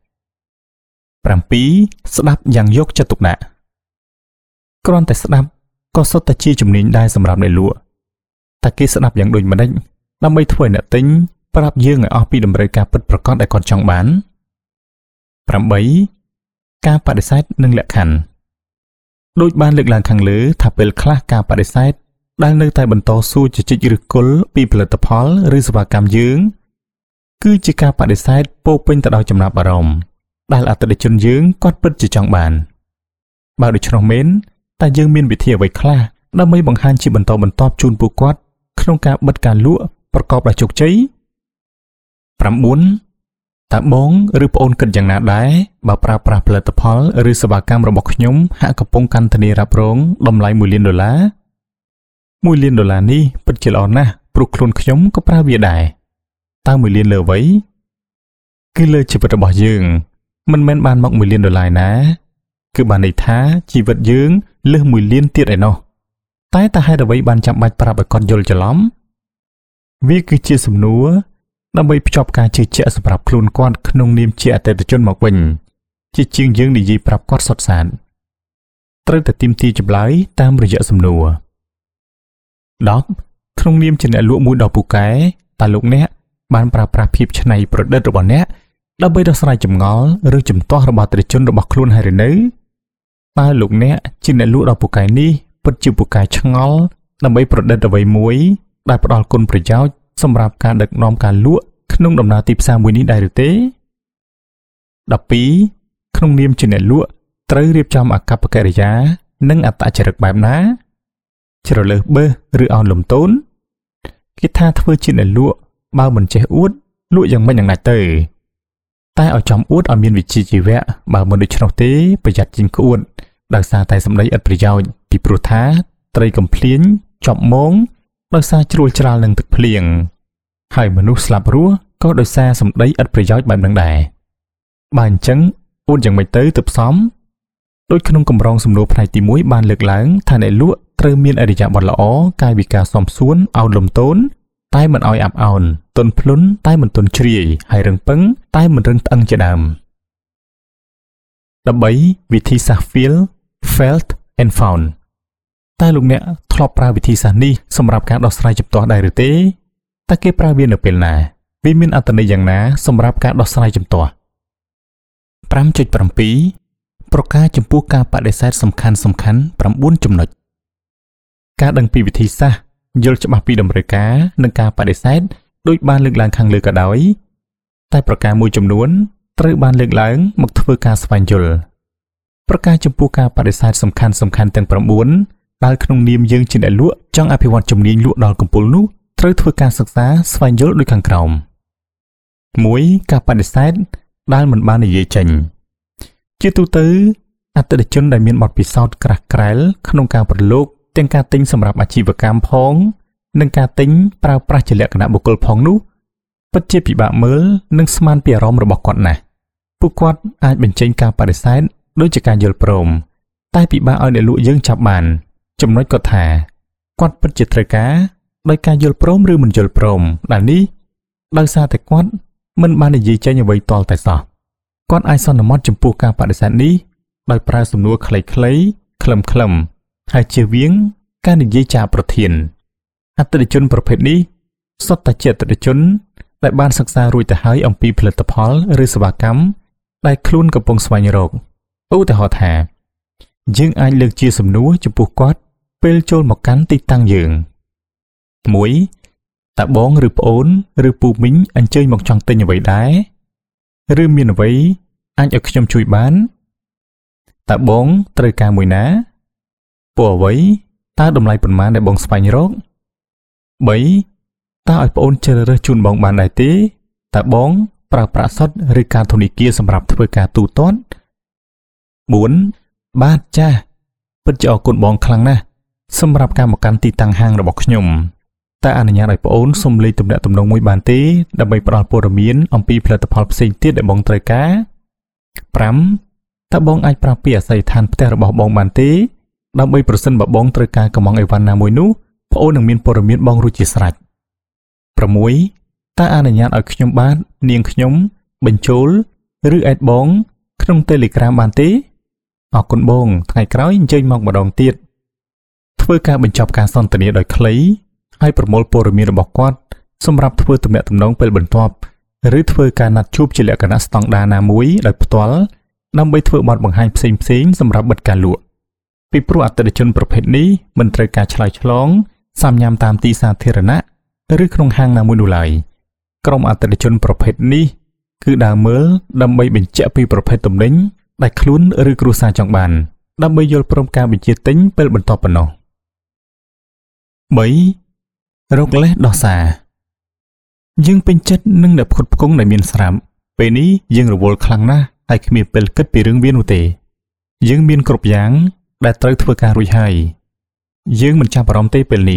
Speaker 1: 7ស្ដាប់យ៉ាងយកចិត្តទុកដាក់គ្រាន់តែស្ដាប់ក៏សុទ្ធតែជាជំនាញដែរសម្រាប់អ្នកលក់តែគេស្ដាប់យ៉ាងដូចម្ដេចដើម្បីធ្វើឲ្យអ្នកទិញប្រាប់យើងឲ្យអស់ពីតម្រូវការពិតប្រាកដដែលគាត់ចង់បាន8ការបដិសេធនិងលក្ខខណ្ឌដូចបានលើកឡើងខាងលើថាពេលខ្លះការបដិសេធដែលនៅតែបន្តសួរជជែកឬគល់ពីផលិតផលឬសេវាកម្មយើងគឺជាការបដិសេធពោពេញទៅដោយចំណាប់អារម្មណ៍ដែលអតិថិជនយើងគាត់ពិតជាចង់បានបើដូច្នោះមែនតែយើងមានវិធីអ្វីខ្លះដើម្បីបង្ហាញជាបន្តបន្ទាប់ជូនពួកគាត់ក្នុងការបិទការលក់ប្រកបដោយជោគជ័យ9តើបងឬប្អូនគិតយ៉ាងណាដែរបើប្រើប្រាស់ផលិតផលឬសេវាកម្មរបស់ខ្ញុំហាក់កំពុងកាន់ធានារ៉ាប់រងតម្លៃ$1 លាន$1 លាននេះពិតជាល្អណាស់ព្រោះខ្លួនខ្ញុំក៏ប្រើវាដែរតើ$1 លានលើអ្វីគឺលើជីវិតរបស់យើងមិនមែនបានមក$1 លានណាគឺបានន័យថាជីវិតយើងលើស$1 លានទៀតឯណោះតែហេតុអ្វីបានចាំបាច់ប្រាប់ឲ្យគាត់យល់ច្រឡំវាគឺជាសំណួរដើម្បីភ្ជាប់ការជឿជាក់សម្រាប់ខ្លួនគាត់ក្នុងនាមជាអតិថិជនមកវិញជាជាងយើងនិយាយប្រាប់គាត់សុទ្ធសាធត្រូវតែទាមទារចម្លើយតាមរយៈសំណួរ10ក្នុងនាមជាអ្នកលក់មួយដ៏ពូកែតើលោកអ្នកបានប្រើប្រាស់ភាពច្នៃប្រឌិតរបស់អ្នកដើម្បីដោះស្រាយចម្ងល់ឬជំទាស់របស់អតិថិជនរបស់ខ្លួនហើយឬនៅតើលោកអ្នកជាអ្នកលក់ដ៏ពូកែនេះពិតជាពូកែឆ្ងល់ដើម្បីប្រឌិតអ្វីមួយដែលផ្ដល់គុណប្រយោជន៍សម្រាប់ការដឹកនាំការលក់ក្នុងដំណើរទីផ្សារមួយនេះដែរឬទេ12ក្នុងនាមជាអ្នកលក់ត្រូវរៀបចំអាកប្បកិរិយានិងអត្តចរិតបែបណាជ្រើសរើសបើសឬអោនលំទោនគេថាធ្វើជាអ្នកលក់បើមិនចេះអួតលក់យ៉ាងម៉េចយ៉ាងណាទៅតែឲ្យចំអួតឲ្យមានវិជ្ជាជីវៈបើមិនដូច្នោះទេប្រយ័ត្នជាងក្អួតដោយសារតែសម្ដីឥតប្រយោជន៍ពីព្រោះថាត្រីកំភ្លៀងចប់មងដោយសារជ្រួលច្រាលនឹងទឹកភ្លៀងហើយមនុស្សស្លាប់រស់ក៏ដោយសារសម្ដីឥតប្រយោជន៍បែបហ្នឹងដែរបើអញ្ចឹងអួតយ៉ាងម៉េចទៅទើបសមដូចក្នុងកម្រងសំណួរផ្នែកទី1បានលើកឡើងថាអ្នកលក់ត្រូវមានឥរិយាបថល្អកាយវិការសមសួនអោនលំទោនតែមិនឲ្យអាប់អោនទន់ភ្លន់តែមិនទន់ជ្រាយហើយរឹងប៉ឹងតែមិនរឹងត្អឹងជាដើម13វិធីសាស្ត្រ feel felt and found តែលោកអ្នកធ្លាប់ប្រើវិធីសាស្ត្រនេះសម្រាប់ការដោះស្រាយជំទាស់ដែរឬទេតើគេប្រើវានៅពេលណាវាមានអត្ថន័យយ៉ាងណាសម្រាប់ការដោះស្រាយជំទាស់ 5.7 ប្រការចំពោះការបដិសេធសំខាន់9ចំណុចការដឹងពីវិធីសាស្ត្រយល់ច្បាស់ពីតម្រូវការនិងការបដិសេធដូចបានលើកឡើងខាងលើក៏ដោយតែប្រការមួយចំនួនត្រូវបានលើកឡើងមកធ្វើការស្វែងយល់ប្រការចំពោះការបដិសេធសំខាន់ទាំង9ដែលក្នុងនាមយើងជាអ្នកលក់ចង់អភិវឌ្ឍជំនាញលក់ដល់កំពូលនោះត្រូវធ្វើការសិក្សាស្វែងយល់ដូចខាងក្រោម 1. ការបដិសេធដែលមិនបាននិយាយចេញជាទូទៅអតិថិជនដែលមានបទពិសោធន៍ក្រាស់ក្រែលក្នុងការប្រឡូកទាំងការទិញសម្រាប់អាជីវកម្មផងនិងការទិញប្រើប្រាស់ជាលក្ខណៈបុគ្គលផងនោះពិតជាពិបាកមើលនិងស្មានពីអារម្មណ៍របស់គាត់ណាស់ពួកគាត់អាចបញ្ចេញការបដិសេធដូចជាការយល់ព្រមតែពិបាកឲ្យអ្នកលក់យើងចាប់បានចំណុចគាត់ថាគាត់ពិតជាត្រូវការដោយការយល់ព្រមឬមិនយល់ព្រមដែលនេះដោយសារតែគាត់មិនបាននិយាយចេញអ្វីទាល់តែសោះគាត់អាចសន្មត់ចំពោះការបដិសេធនេះដោយប្រើសំណួរខ្លីៗខ្លឹមៗហើយជៀសវាងការនិយាយចាកប្រធានអតិថិជនប្រភេទនេះសុទ្ធតែជាអតិថិជនដែលបានសិក្សារួចទៅហើយអំពីផលិតផលឬសេវាកម្មដែលខ្លួនកំពុងស្វែងរកឧទាហរណ៍ថាយើងអាចលើកជាសំណួរចំពោះគាត់ពេលចូលមកកាន់ទីតាំងយើង 1. តើបងឬប្អូនឬពូមីងអញ្ជើញមកចង់ទិញអ្វីដែរឬមានអ្វីអាចឲ្យខ្ញុំជួយបានតើបងត្រូវការមួយណាពណ៌អ្វីតើតម្លៃប៉ុន្មានដែលបងស្វែងរក 3. តើឲ្យប្អូនជ្រើសរើសជូនបងបានដែរទេតើបងប្រើប្រាក់សុទ្ធឬកាតធនាគារសម្រាប់ធ្វើការទូទាត់ 4. បាទចាស់ពិតជាអរគុណបងខ្លាំងណាស់សម្រាប់ការមកកាន់ទីតាំងហាងរបស់ខ្ញុំតើអនុញ្ញាតឲ្យប្អូនសុំលេខទំនាក់ទំនងមួយបានទេដើម្បីផ្ដល់ព័ត៌មានអំពីផលិតផលផ្សេងទៀតដែលបងត្រូវការ 5. តើបងអាចប្រាប់ពីអាសយដ្ឋានផ្ទះរបស់បងបានទេដើម្បីប្រសិនបើបងត្រូវការកំងអីវ៉ាន់ណាមួយនោះប្អូននឹងមានព័ត៌មានបងរួចជាស្រេច 6. តើអនុញ្ញាតឲ្យខ្ញុំបាទនាងខ្ញុំបញ្ចូលឬអេតបងក្នុង Telegram បានទេអរគុណបងថ្ងៃក្រោយអញ្ជើញមកម្ដងទៀតធ្វើការបញ្ចប់ការសន្ទនាដោយខ្លីហើយប្រមូលព័ត៌មានរបស់គាត់សម្រាប់ធ្វើទំនាក់ទំនងពេលបន្ទាប់ឬធ្វើការណាត់ជួបជាលក្ខណៈស្តង់ដារណាមួយដោយផ្ទាល់ដើម្បីធ្វើបទបង្ហាញផ្សេងៗសម្រាប់បិទការលក់ពីព្រោះអតិថិជនប្រភេទនេះមិនត្រូវការឆ្លើយឆ្លងសាំញ៉ាំតាមទីសាធារណៈឬក្នុងហាងណាមួយនោះឡើយក្រុមអតិថិជនប្រភេទនេះគឺដើរមើលដើម្បីបញ្ជាក់ពីប្រភេទទំនិញដែលខ្លួនឬគ្រួសារចង់បានដើម្បីយល់ព្រមការបញ្ជាទិញពេលបន្ទាប់ប៉ុណ្ណោះ 3. រកលេសដោះសារយើងពេញចិត្តនឹងអ្នកផ្គត់ផ្គង់ដែលមានស្រាប់ពេលនេះយើងរវល់ខ្លាំងណាស់ហើយគ្មានពេលគិតពីរឿងវានោះទេយើងមានគ្រប់យ៉ាងដែលត្រូវធ្វើការរួចហើយយើងមិនចាប់អារម្មណ៍ទេពេលនេះ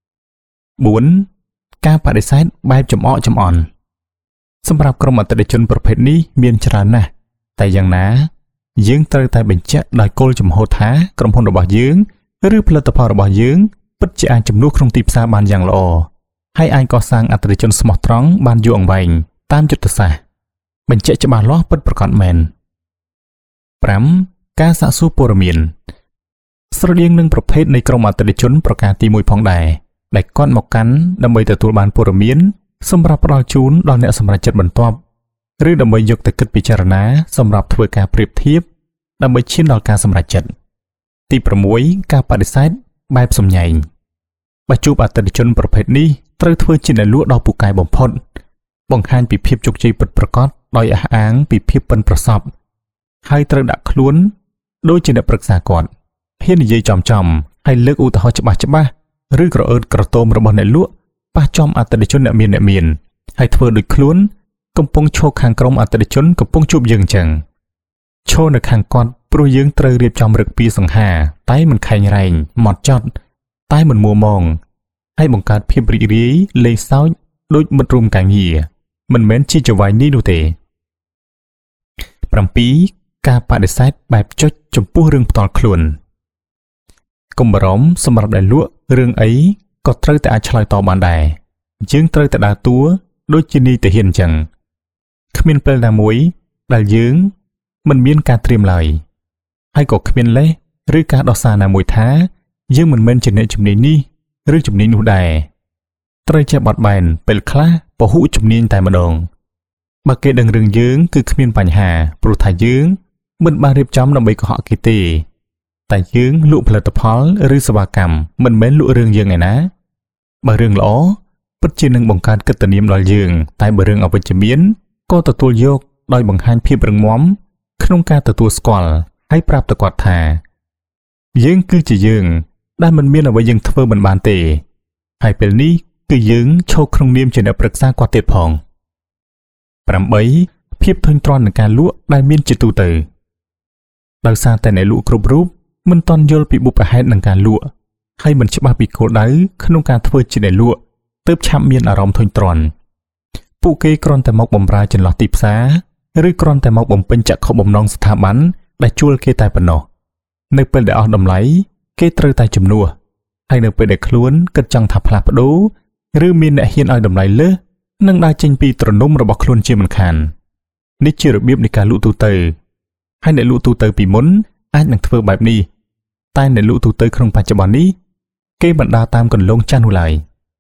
Speaker 1: 4. ការបដិសេធបែបចំអកចំអន់សម្រាប់ក្រុមអតិថិជនប្រភេទនេះមានច្រើនណាស់តែយ៉ាងណាយើងត្រូវតែបញ្ជាក់ដោយគោលចំហថាក្រុមហ៊ុនរបស់យើងឬផលិតផលរបស់យើងពិតជាអាចជំនួសក្នុងទីផ្សារបានយ៉ាងល្អហើយអាចកសាងអតិថិជនស្មោះត្រង់បានយូរអង្វែងតាមយុទ្ធសាស្ត្របញ្ជាក់ច្បាស់លាស់ពិតប្រាកដមែន 5. ការសាកសួរព័ត៌មានស្រដៀងនឹងប្រភេទនៃក្រុមអតិថិជនប្រការទី1ផងដែរដែលគាត់មកកាន់ដើម្បីទទួលបានព័ត៌មានសម្រាប់ផ្ដល់ជូនដល់អ្នកសម្រេចចិត្តបន្ទាប់ឬដើម្បីយកទៅគិតពិចារណាសម្រាប់ធ្វើការប្រៀបធៀបដើម្បីឈានដល់ការសម្រេចចិត្តទី6ការបដិសេធបែបសំញែងបើជួបអតិថិជនប្រភេទនេះត្រូវធ្វើជាអ្នកលក់ដ៏ពូកែបំផុតបង្ហាញពីភាពជោគជ័យពិតប្រាកដដោយអះអាងពីភាពប៉ិនប្រសប់ហើយត្រូវដាក់ខ្លួនដូចជាអ្នកប្រឹក្សាគាត់ហ៊ាននិយាយចំហើយលើកឧទាហរណ៍ច្បាស់ឬក្រអឺតក្រទមរបស់អ្នកលក់ប៉ះចំអតិថិជនអ្នកមានហើយធ្វើដូចខ្លួនកំពុងឈរខាងក្រុមអតិថិជនកំពុងជួបយើងអញ្ចឹងឈរនៅខាងគាត់ព្រោះយើងត្រូវរៀបចំរឹកពីសង្ហាតែមិនខែងរែងម៉ត់ចត់តែមិនមួម៉ងហើយបង្កើតភាពរីករាយលេងសើចដូចមិត្តរួមការងារមិនមែនជាចវាយនេះនោះទេ 7. ការបដិសេធបែបចុចចំពោះរឿងផ្ទាល់ខ្លួនកុំបារម្ភសម្រាប់ដែលលក់រឿងអីក៏ត្រូវតែអាចឆ្លើយតបបានដែរយើងត្រូវតែដើរតួដូចជានីតិហ៊ានអញ្ចឹងគ្មានពេលណាមួយដែលយើងមិនមានការត្រៀមឡើយហើយក៏គ្មានលេសឬការដោះសារណាមួយថាយើងមិនមែនជាអ្នកជំនាញនេះឬជំនាញនោះដែរត្រូវចេះបត់បែនពេលខ្លះពហុជំនាញតែម្ដងបើគេដឹងរឿងយើងគឺគ្មានបញ្ហាព្រោះថាយើងមិនបានរៀបចំដើម្បីកុហកគេទេតែយើងលក់ផលិតផលឬសេវាកម្មមិនមែនលក់រឿងយើងឯណាបើរឿងល្អពិតជានឹងបង្កើតកិត្តិនាមដល់យើងតែបើរឿងអវិជ្ជមានក៏ទទួលយកដោយបង្ហាញភាពរឹងមាំក្នុងការទទួលស្គាល់ហើយប្រាប់ទៅគាត់ថាយើងគឺជាយើងដែលមិនមានអ្វីយើងធ្វើមិនបានទេហើយពេលនេះគឺយើងឈរក្នុងនាមជាអ្នកប្រឹក្សាគាត់ទៀតផង 8. ភាពធុញទ្រាន់នឹងការលក់ដែលមានជាទូទៅដោយសារតែអ្នកលក់គ្រប់រូបមិនទាន់យល់ពីបុព្វហេតុនៃការលក់ហើយមិនច្បាស់ពីគោលដៅក្នុងការធ្វើជាអ្នកលក់ទើបឆាប់មានអារម្មណ៍ធុញទ្រាន់ពួកគេគ្រាន់តែមកបម្រើចន្លោះទីផ្សារឬគ្រាន់តែមកបំពេញចក្ខុបំណងស្ថាប័នដែលជួលគេតែប៉ុណ្ណោះនៅពេលដែលអស់តម្លៃគេត្រូវតែជំនួសហើយនៅពេលដែលខ្លួនគិតចង់ថាផ្លាស់ប្ដូរឬមានអ្នកហ៊ានឲ្យតម្លៃលើសនឹងដើរចេញពីទ្រនំរបស់ខ្លួនជាមិនខាននេះជារបៀបនៃការលក់ទូទៅហើយអ្នកលក់ទូទៅពីមុនអាចនឹងធ្វើបែបនេះតែអ្នកលក់ទូទៅក្នុងបច្ចុប្បន្ននេះគេមិនដើរតាមគន្លងចាស់នោះឡើយ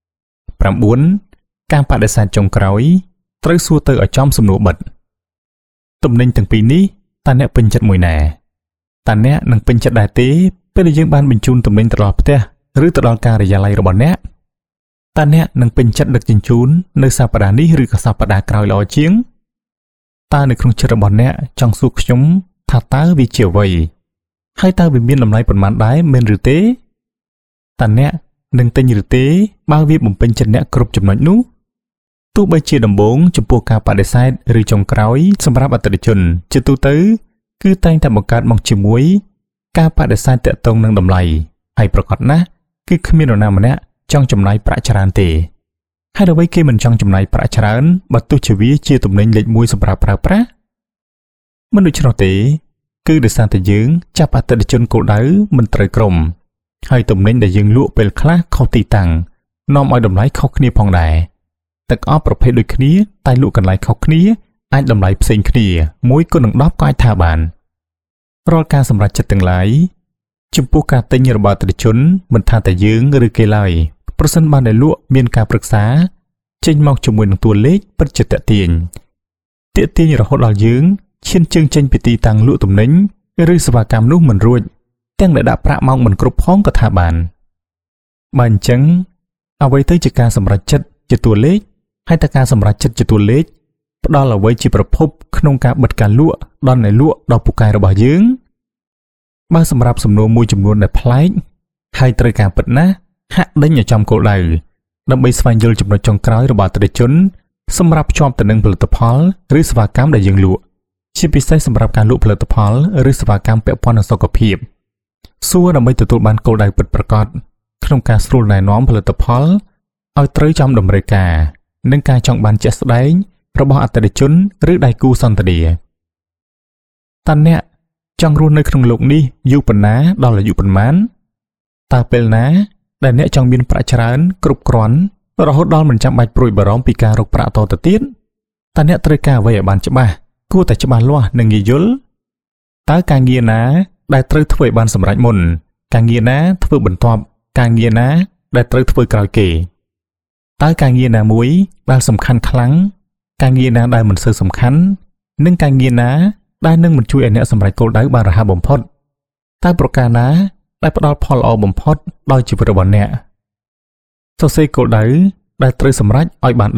Speaker 1: 9. ការបដិសេធចុងក្រោយត្រូវសួរទៅឲ្យចំសំណួរបិទទំនិញទាំងពីរនេះតើអ្នកពេញចិត្តមួយណាតើអ្នកនឹងពេញចិត្តដែរទេពេលយើងបានបញ្ជូនទំនិញទៅដល់ផ្ទះឬទៅដល់ការិយាល័យរបស់អ្នកតើអ្នកនឹងពេញចិត្តដឹកជញ្ជូននៅសប្តាហ៍នេះឬក៏សប្តាហ៍ក្រោយល្អជាងតើនៅក្នុងចិត្តរបស់អ្នកចង់សួរខ្ញុំថាតើវាជាអ្វីហើយតើវាមានតម្លៃប៉ុន្មានដែរមែនឬទេតើអ្នកនឹងទិញឬទេបើវាបំពេញចិត្តអ្នកគ្រប់ចំណុចនោះទោះបីជាដំបូងចំពោះការបដិសេធឬចុងក្រោយសម្រាប់អតិថិជនជាទូទៅគឺតែងតែបង្កើតមកជាមួយការបដិសេធទាក់ទងនឹងតម្លៃហើយប្រកបណាស់គឺគ្មាននរណាម្នាក់ចង់ចំណាយប្រាក់ច្រើនទេហើយអ្វីគេមិនចង់ចំណាយប្រាក់ច្រើនបើទោះជាវាជាទំនិញលេខ1សម្រាប់ប្រើប្រាស់មិនដូច្នោះទេគឺដោយសារតែយើងចាប់អតិថិជនគោលដៅមិនត្រូវក្រុមហើយទំនិញដែលយើងលក់ពេលខ្លះខុសទីតាំងនាំឲ្យតម្លៃខុសគ្នាផងដែរទាំងអស់ប្រភេទដូចគ្នាតែលក់កន្លែងខុសគ្នាអាចតម្លៃផ្សេងគ្នា1គុណនឹង10ក៏អាចថាបានរាល់ការសម្រេចចិត្តទាំងឡាយចំពោះការទិញរបស់អតិថិជនមិនថាតែយើងឬគេឡើយប្រសិនបើអ្នកលក់មានការប្រឹក្សាចេញមកជាមួយនឹងតួលេខពិតជាតាក់ទាញរហូតដល់យើងឈានជើងចេញពីទីតាំងលក់ទំនិញឬសេវាកម្មនោះមិនរួចទាំងដែលដាក់ប្រាក់មកមិនគ្រប់ផងក៏ថាបានបើអញ្ចឹងអ្វីទៅជាការសម្រេចចិត្តជាតួលេខហើយតើការសម្រេចចិត្តជាតួលេខផ្ដល់អ្វីជាប្រភពក្នុងការបិទការលក់ដល់អ្នកលក់ដល់ពូកែរបស់យើងបើសម្រាប់សំណួរមួយចំនួនដែលប្លែកហើយត្រូវការពិតណាស់ហាក់ដេញឲ្យចំគោលដៅដើម្បីស្វែងយល់ចំណុចចុងក្រោយរបស់អតិថិជនសម្រាប់ភ្ជាប់ទៅនឹងផលិតផលឬសេវាកម្មដែលយើងលក់ជាពិសេសសម្រាប់ការលក់ផលិតផលឬសេវាកម្មពាក់ព័ន្ធនឹងសុខភាពសួរដើម្បីទទួលបានគោលដៅពិតប្រាកដក្នុងការស្រួលណែនាំផលិតផលឲ្យត្រូវចំតម្រូវការនិងការចង់បានជាក់ស្ដែងរបស់អតិថិជនឬដៃគូសន្ទនាតើអ្នកចង់រស់នៅក្នុងโลกនេះយូរប៉ុណ្ណាដល់អាយុប៉ុន្មានតើពេលណាដែលអ្នកចង់មានប្រាក់ច្រើនគ្រប់គ្រាន់រហូតដល់មិនចាំបាច់ព្រួយបារម្ភពីការរកប្រាក់តទៅទៀតតើអ្នកត្រូវការអ្វីឲ្យបានច្បាស់គួរតែច្បាស់លាស់និងងាយយល់តើការងារណាដែលត្រូវធ្វើឲ្យបានសម្រេចមុនការងារណាធ្វើបន្ទាប់ការងារណាដែលត្រូវធ្វើក្រោយគេតើការងារណាមួយដែលសំខាន់ខ្លាំងការងារណាដែលមិនសូវសំខាន់និងការងារណាដែលនឹងមិនជួយឲ្យអ្នកសម្រេចគោលដៅបានរហ័សបំផុតតើប្រការណាដែលផ្ដល់ផលល្អបំផុតដល់ជីវិតរបស់អ្នកសរសេរគោលដៅដែលត្រូវសម្រេចឲ្យបាន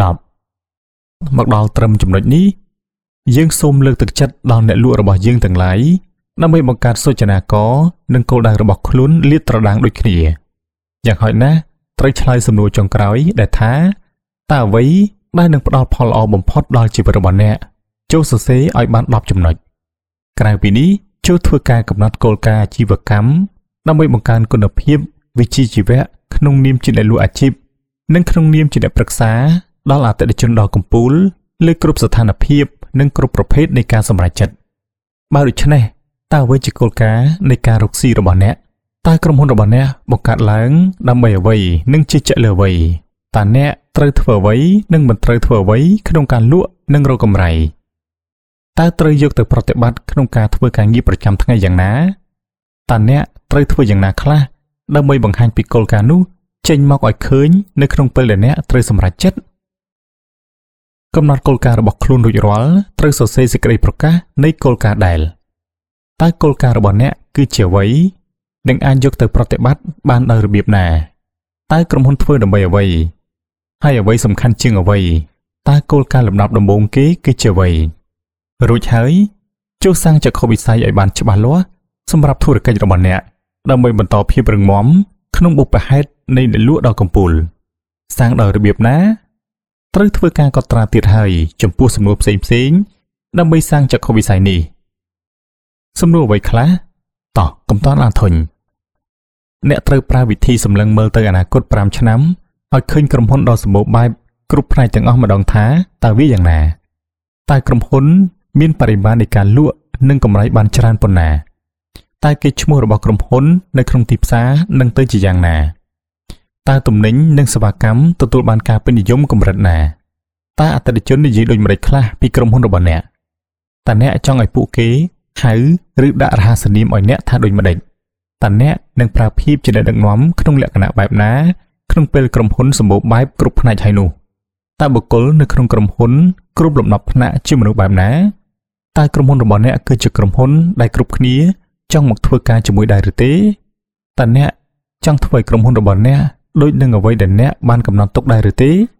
Speaker 1: 10មកដល់ត្រឹមចំណុចនេះយើងសូមលើកទឹកចិត្តដល់អ្នកលក់របស់យើងទាំងឡាយដើម្បីបង្កើតសូចនាករនិងគោលដៅរបស់ខ្លួនលាតត្រដាងដូចគ្នាយ៉ាងហោចណាស់ត្រូវឆ្លើយសំណួរចុងក្រោយដែលថាតើអ្វីដែលនឹងផ្ដល់ផលល្អបំផុតដល់ជីវិតរបស់អ្នកចូលសរសេរឲ្យបាន10ចំណុចក្រៅពីនេះចូលធ្វើការកំណត់គោលការណ៍អាជីវកម្មដើម្បីបង្កើនគុណភាពវិជ្ជាជីវៈក្នុងនាមជាអ្នកលក់អាជីពនិងក្នុងនាមជាអ្នកប្រឹក្សាដល់អតិថិជនដ៏កំពូលលើគ្រប់ស្ថានភាពនិងគ្រប់ប្រភេទនៃការសម្រេចចិត្តបើដូច្នេះតើអ្វីជាគោលការណ៍នៃការរកស៊ីរបស់អ្នកតើក្រុមហ៊ុនរបស់អ្នកបង្កើតឡើងដើម្បីអ្វីនិងជឿជាក់លើអ្វីតើអ្នកត្រូវធ្វើអ្វីនិងមិនត្រូវធ្វើអ្វីក្នុងការលក់និងរកកម្រៃតើត្រូវយកទៅប្រតិបត្តិក្នុងការធ្វើការងារប្រចាំថ្ងៃយ៉ាងណាតើអ្នកត្រូវធ្វើយ៉ាងណាខ្លះដើម្បីបង្ហាញពីគោលការណ៍នោះចេញមកឲ្យឃើញនៅក្នុងពេលដែលអ្នកត្រូវសម្រេចចិត្តកំណត់គោលការណ៍របស់ខ្លួនរួចរាល់ត្រូវសរសេរសេចក្តីប្រកាសនៃគោលការណ៍ដែលតើគោលការណ៍របស់អ្នកគឺជាអ្វីនិងអាចយកទៅប្រតិបត្តិបានដោយរបៀបណាតើក្រុមហ៊ុនធ្វើដើម្បីអ្វីហើយអ្វីសំខាន់ជាងអ្វីតើគោលការណ៍លំដាប់ដំបូងគេគឺជាអ្វីរួចហើយចូលសាងចក្ខុវិស័យឲ្យបានច្បាស់លាស់សម្រាប់ធុរកិច្ចរបស់អ្នកដើម្បីបន្តភាពរឹងមាំក្នុងបុព្វហេតុនៃអ្នកលក់ដ៏កំពូលសាងដោយរបៀបណាត្រូវធ្វើការកត់ត្រាទៀតហើយចំពោះសំណួរផ្សេងៗដើម្បីសាងចក្ខុវិស័យនេះសំណួរអ្វីខ្លះតោះកុំតន់អានធុញអ្នកត្រូវប្រើវិធីសម្លឹងមើលទៅអនាគត5ឆ្នាំឲ្យឃើញក្រុមហ៊ុនដ៏សម្បូរបែបគ្រប់ផ្នែកទាំងអស់ម្ដងថាតើវាយ៉ាងណាតើក្រុមហ៊ុនមានបរិមាណនៃការលក់និងកម្រៃបានច្រើនប៉ុណ្ណាតើកេរ្តិ៍ឈ្មោះរបស់ក្រុមហ៊ុននៅក្នុងទីផ្សារនឹងទៅជាយ៉ាងណាតើទំនិញនិងសេវាកម្មទទួលបានការពេញនិយមកម្រិតណាតើអតិថិជននិយាយដូចម្តេចខ្លះពីក្រុមហ៊ុនរបស់អ្នកតើអ្នកចង់ឲ្យពួកគេហៅឬដាក់រហស្សនាមឲ្យអ្នកថាដូចម្តេចតើអ្នកនឹងប្រើភាពជាអ្នកដឹកនាំក្នុងលក្ខណៈបែបណាក្នុងពេលក្រុមហ៊ុនសម្បូរបែបគ្រប់ផ្នែកហើយនោះតើបុគ្គលនៅក្នុងក្រុមហ៊ុនគ្រប់លំដាប់ថ្នាក់ជាមនុស្សបែបណាតើក្រុមហ៊ុនរបស់អ្នកគឺជាក្រុមហ៊ុនដែលគ្រប់គ្នាចង់មកធ្វើការជាមួយដែរឬទេតើអ្នកចង់ធ្វើឲ្យក្រុមហ៊ុនរបស់អ្នកដូចនឹងអ្វីដែលអ្នកបានកំណត់ទុកដែរឬទេ